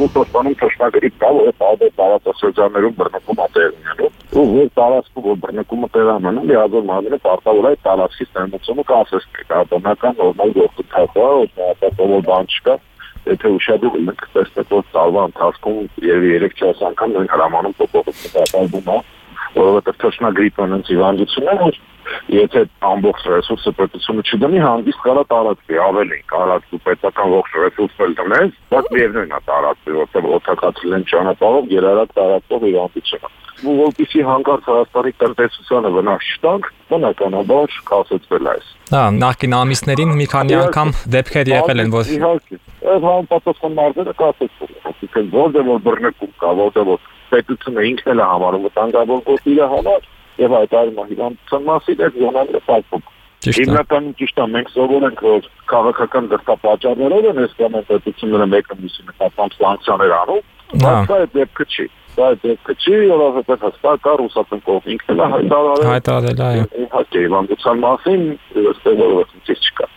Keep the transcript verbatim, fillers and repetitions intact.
Ռուսաստանում ճշնագիր կա, որ այդ տարածաշրջաններում բռնկում է տեղի ունենում, ու որ տարածքում որ բռնկումը տեղի ունենում, լիազոր մարմինը պարտավոր է տարածքի ստեղծումը կասեցնել, դա բնական նորմալ գործընթաց է, օգնական բան չկա, եթե ուշադրում ենք տեսնենք, որ տարվա ընթացքում երեք-չորս անգամ նույն հրամանում փոփոխություն կատարվում է, որովհետև ճշնագրիպն են հիվանդություններ, որ եթե ամբողջ ռեսուրսը պետությունը չդնի, հանգիստ կարա տարածվի, ավելի կարածվի պետական ողջ ռեսուրսը դնես, բայց միևնույն է տարածվի, որտեղ օգտակացել են ճանապարհով երարակ տարածող հիվանդությունը։ Ու որպեսզի հանկարծ Հայաստանի տնտեսությանը վնաս չտանք, բնականաբար կասեցվել է այս։ Հա, նախկին ամիսներին մի քանի անգամ դեպքեր եղել են, որ իհարկե, այդ համապատասխան մարզերը կասեցվել են, այսինքն որտեղ որ բռնկում կա, որտեղ որ պետությունը ինքն էլ է համարում վտանգավոր գործ իր համար եւ հայտարարում է հիվանդության մասին, այդ զոնաները փակվում։ Հիմնականում ճիշտ է, մենք սովորենք, որ քաղաքական դրդապատճառներով են այս կամ այն պետությունները մեկը մյուսի նկատմամբ սանկցիաներ անում, բայց դա դեպքը չի։ Դա դեպքը չի, որովհետեւ հստակ է ռուսական կողմը ինքն էլ հայտարարել։ Հայտարարել է, այո։ Իհարկե, հիվանդության մասին այստեղ որևէ ցույց չկա։